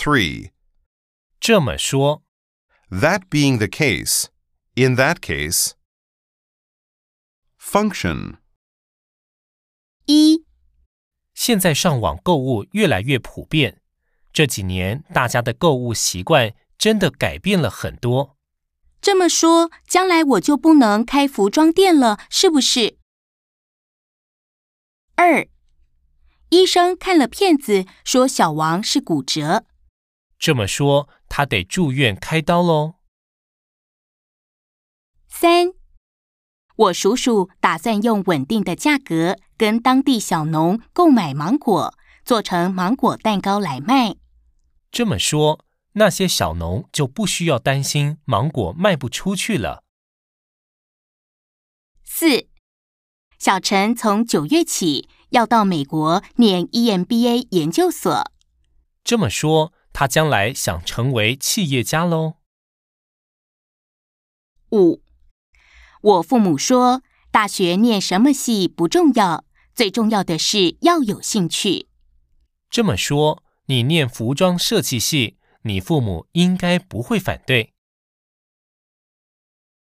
3. 这么说 That being the case, in that case. Function. 1. 现在上网购物越来越普遍，这几年大家的购物习惯真的改变了很多。 这么说，将来我就不能开服装店了，是不是？2. 医生看了片子，说小王是骨折。 这么说，他得住院开刀咯。 3. 我叔叔打算用稳定的价格跟当地小农购买芒果，做成芒果蛋糕来卖。 这么说，那些小农就不需要担心芒果卖不出去了。 4. 小陈从9月起要到美国念 EMBA 研究所。 这么说，他将来想成为企业家咯。 5. 我父母说，大学念什么系不重要，最重要的是要有兴趣。 这么说，你念服装设计系，你父母应该不会反对。